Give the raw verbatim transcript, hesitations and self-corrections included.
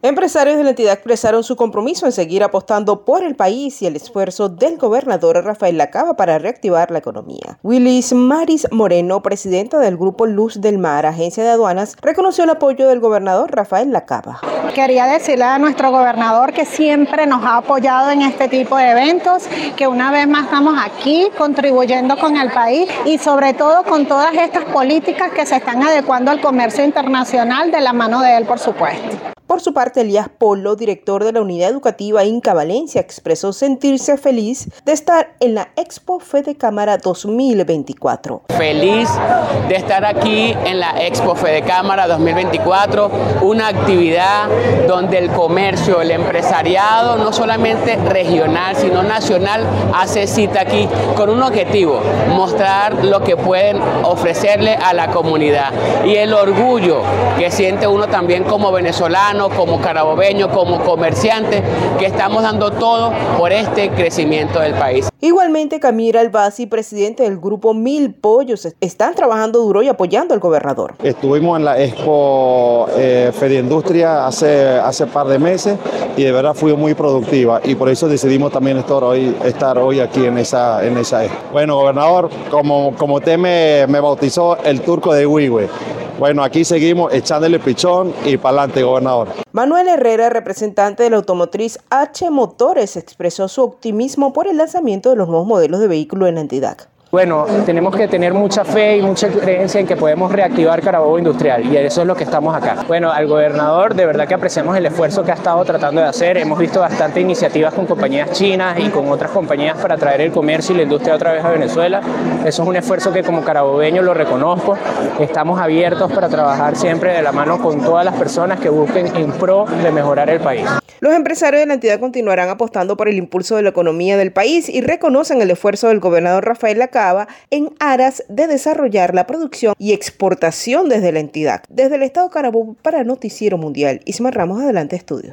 Empresarios de la entidad expresaron su compromiso en seguir apostando por el país y el esfuerzo del gobernador Rafael Lacaba para reactivar la economía. Willis Maris Moreno, presidenta del Grupo Luz del Mar, agencia de aduanas, reconoció el apoyo del gobernador Rafael Lacaba. Quería decirle a nuestro gobernador que siempre nos ha apoyado en este tipo de eventos, que una vez más estamos aquí contribuyendo con el país y sobre todo con todas estas políticas que se están adecuando al comercio internacional de la mano de él, por supuesto. Por su parte, Elías Polo, director de la Unidad Educativa Inca Valencia, expresó sentirse feliz de estar en la Expo Fedecámara dos mil veinticuatro. Feliz de estar aquí en la Expo Fedecámara dos mil veinticuatro, una actividad donde el comercio, el empresariado, no solamente regional, sino nacional, hace cita aquí con un objetivo: mostrar lo que pueden ofrecerle a la comunidad y el orgullo que siente uno también como venezolano, como carabobeño, como comerciante, que estamos dando todo por este crecimiento del país. Igualmente, Camila Albasi, presidente del grupo Mil Pollos, están trabajando duro y apoyando al gobernador. Estuvimos en la Expo eh, Fediindustria hace hace par de meses y de verdad fue muy productiva y por eso decidimos también estar hoy, estar hoy aquí en esa, en esa Expo. Bueno, gobernador, como, como usted me, me bautizó el turco de Huigüe. Bueno, aquí seguimos echándole pichón y para adelante, gobernador. Manuel Herrera, representante de la automotriz H Motores, expresó su optimismo por el lanzamiento de los nuevos modelos de vehículos en la entidad. Bueno, tenemos que tener mucha fe y mucha creencia en que podemos reactivar Carabobo Industrial y eso es lo que estamos acá. Bueno, al gobernador de verdad que apreciamos el esfuerzo que ha estado tratando de hacer. Hemos visto bastantes iniciativas con compañías chinas y con otras compañías para traer el comercio y la industria otra vez a Venezuela. Eso es un esfuerzo que como carabobeño lo reconozco. Estamos abiertos para trabajar siempre de la mano con todas las personas que busquen en pro de mejorar el país. Los empresarios de la entidad continuarán apostando por el impulso de la economía del país y reconocen el esfuerzo del gobernador Rafael Lacaba en aras de desarrollar la producción y exportación desde la entidad. Desde el estado Carabobo para Noticiero Mundial, Isma Ramos, adelante estudio.